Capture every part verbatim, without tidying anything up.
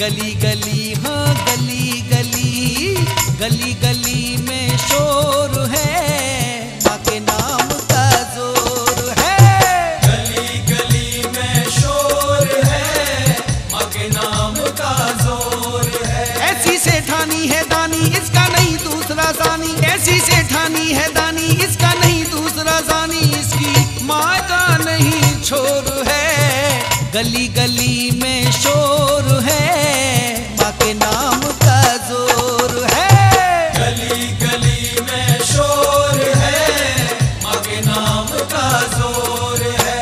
गली गली हाँ गली गली, गली गली में शोर है, माँ के नाम का जोर है। गली गली में शोर है, माँ के नाम का जोर है। ऐसी सेठानी है दानी, इसका नहीं दूसरा सानी, ऐसी सेठानी है दानी, इसका नहीं दूसरा सानी, इसकी माँ का नहीं छोर है। गली गली में शोर है, माँ के नाम का जोर है। गली गली में शोर है, माँ के नाम का जोर है।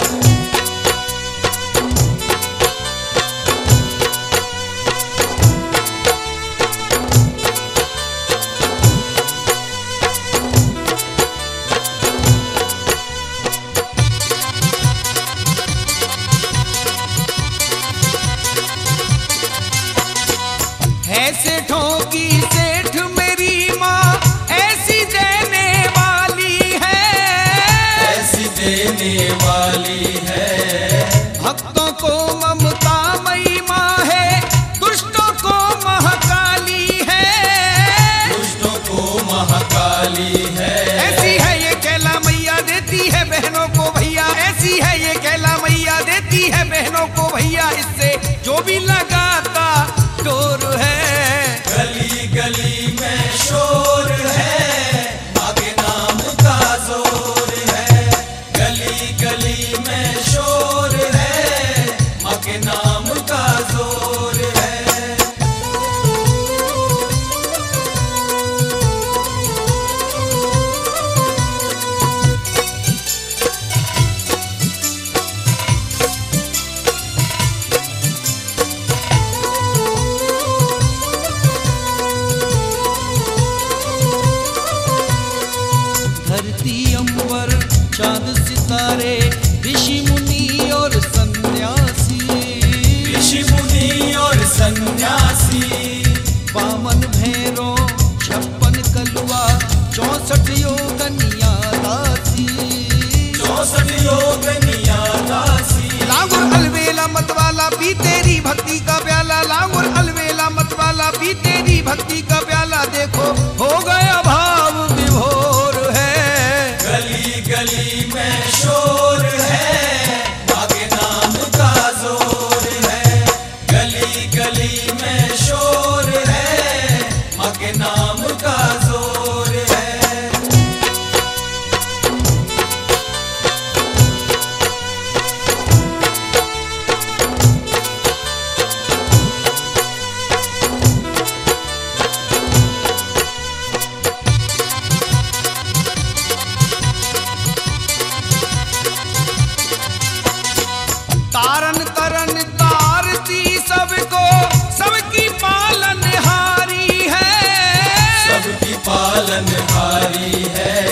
है सेठों की सेठ मेरी माँ, ऐसी देने वाली है, ऐसी देने वाली है। भक्तों को ममता मई माँ है, दुष्टों को महाकाली है, दुष्टों को महाकाली है। ऐसी है ये कैला मैया देती है बहनों को भैया, ऐसी है ये कैला मैया देती है बहनों को भैया, इससे जो भी लगाता डोर है। गली गली में शोर है, माँ के नाम का जोर है। गली गली में शोर है, माँ के नाम का जोर है। धरती अंबर चांद सितारे, ऋषि मुनि और सन्यासी, ऋषि मुनि और सन्यासी, बामन भैरो छप्पन कलुआ, चौसठ योगनिया दासी, चौसठ योगनिया दासी। लांगुर अलवेला मतवाला पी तेरी भक्ति का प्याला, लांगुर अलवेला मतवाला पी तेरी भक्ति का प्याला, देखो हो गया भाव विभोर है। गली गली में शोर है, माँ के नाम का जोर है। गली गली में शोर है, माँ के नाम का जोर है। तारन तरन तारती सबको, सबकी पालनहारी है, सबकी पालनहारी है।